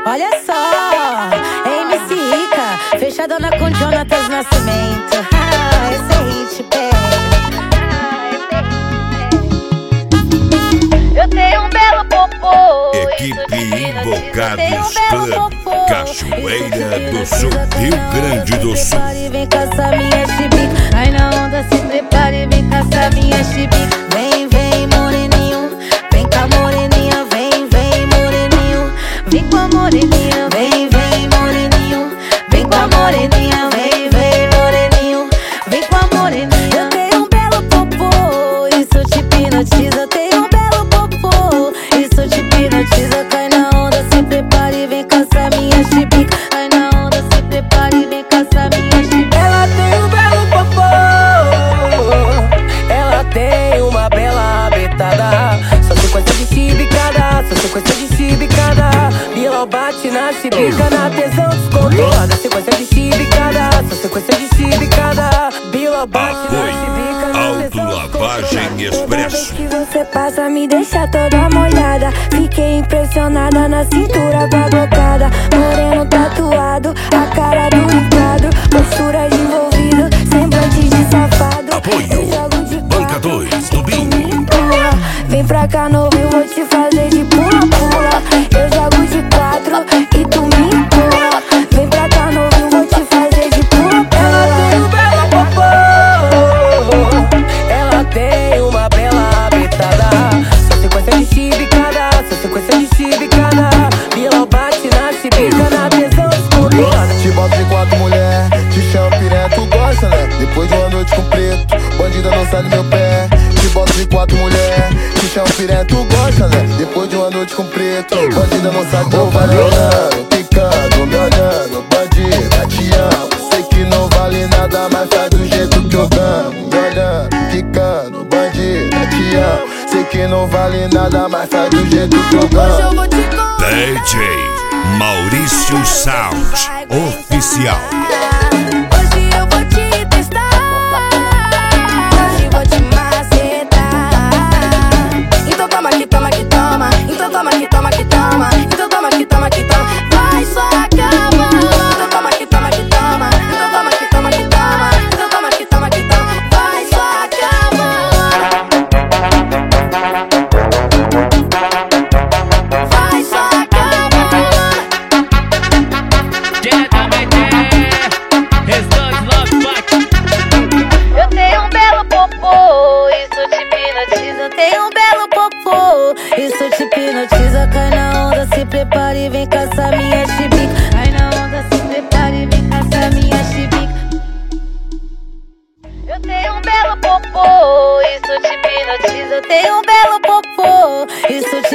Olha só, MC Rica, fechadona com Jonatas Nascimento. Esse é hit, eu tenho um belo popô. Equipe Invocados Club, Cachoeira do Sul, Rio Grande do Sul. Vem caçar minha chibica. Ai, na onda se prepare, vem caçar minha chibica. Vem, vem, moreninho, vem cá, moreninha. Vem, vem, moreninho, vem com a moreninha. Vem, vem, moreninho, vem com a moreninha. Vem, vem, moreninho, vem com a moreninha. Eu tenho um belo popô, isso te hipnotiza. Eu tenho um belo popô, isso te hipnotiza. Cai na onda, se prepare, vem caçar minha chibica. Cai na onda, se prepare, vem caçar minha chibica. Ela tem um belo popô, ela tem uma bela abetada. Só sequência de chibicada, só sequência de chibicada. Bilal bate na chibica, na tesão descontrolada. Sequência de chibicada, só sequência de chibicada. Bilal bate na chibica, na tesão Autolavagem Expresso. Que você passa me deixa toda molhada. Fiquei impressionada na cintura com a blocada. Moreno tatuado, a cara do enquadro. Postura de envolvido, semblante de safado. Apoio, Banca 2, Tubinho. Vem pra cá novo, eu vou te fazer de pula-pula. Eu jogo de 4 e tu me empurra. Vem pra cá novo, eu vou te fazer de pula-pula. Ela tem um belo popô, ela tem uma bela abetada. Só sequência de chibicada, só sequência de chibicada. Bilal bate na chibica, na tesão descontrolada. Te boto de 4 mulher, te chamo piranha, tu gosta, né? Depois de uma noite com preto, bandida não sai do meu pé. Te boto de 4 mulher, te chamo piranha, tu gosta, né? Depois de uma noite com preto, bandida não sai do meu pé. Olhando, picando, me olhando, bandida, te amo. Sei que não vale nada, mas faz do jeito que eu amo. Me olhando, picando, bandida, te amo. Sei que não vale nada, mas faz do jeito que eu amo. DJ Maurício Sound Oficial. Hoje eu vou te testar, hoje vou te macetar. Então toma que toma que toma, então toma que toma que toma, então toma que toma que toma, vai só acaba. Então toma que toma que toma, então toma que toma que toma, então toma que toma que toma, vai só acaba. Vai só acaba. Eu tenho um belo popô, isso te hipnotiza. Eu tenho um belo popô, isso te hipnotiza. Cai na onda, se prepare, vem caçar minha chibica. Cai na onda, se prepare, vem caçar minha chibica. Eu tenho um belo popô, isso te hipnotiza. Eu tenho um belo popô, isso te